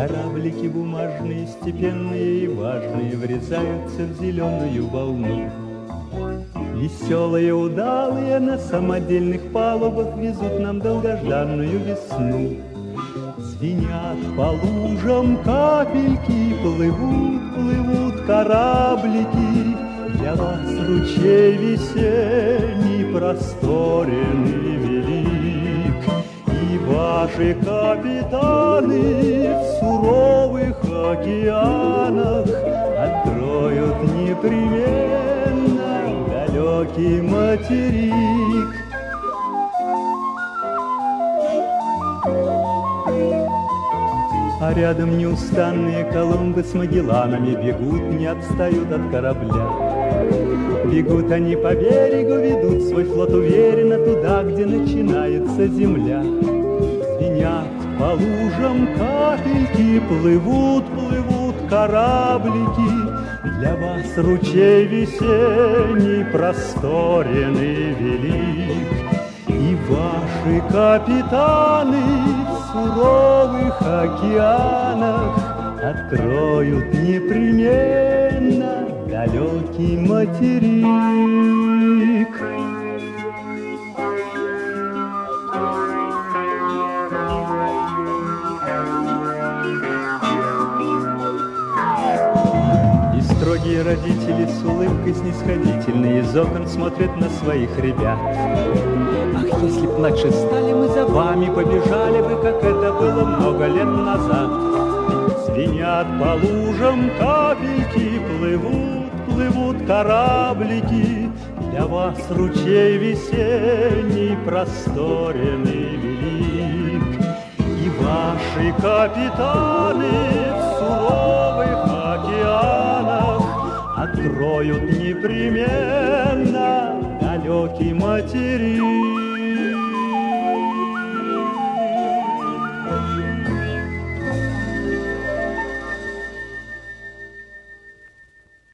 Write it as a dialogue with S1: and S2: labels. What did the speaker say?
S1: Кораблики бумажные, степенные и важные, врезаются в зеленую волну. Веселые, удалые на самодельных палубах везут нам долгожданную весну. Звенят по лужам капельки, плывут, плывут кораблики. Для вас ручей весенний просторен и велик, и ваши капитаны в суровых океанах откроют непременно далекий материк. А рядом неустанные Колумбы с Магелланами бегут, не отстают от корабля. Бегут они по берегу, ведут свой флот уверенно туда, где начинается земля. Звенят по лужам капельки, плывут, плывут кораблики. Для вас ручей весенний просторен и велик, и ваши капитаны в суровых океанах откроют непременно далекий материк. И строгие родители с улыбкой снисходительной из окон смотрят на своих ребят. Ах, если б младше стали, мы за вами побежали бы, как это было много лет назад. Звенят по лужам капельки, плывут, плывут кораблики. Для вас ручей весенний просторен и велик, и ваши капитаны в суровых океанах откроют непременно далекий материк.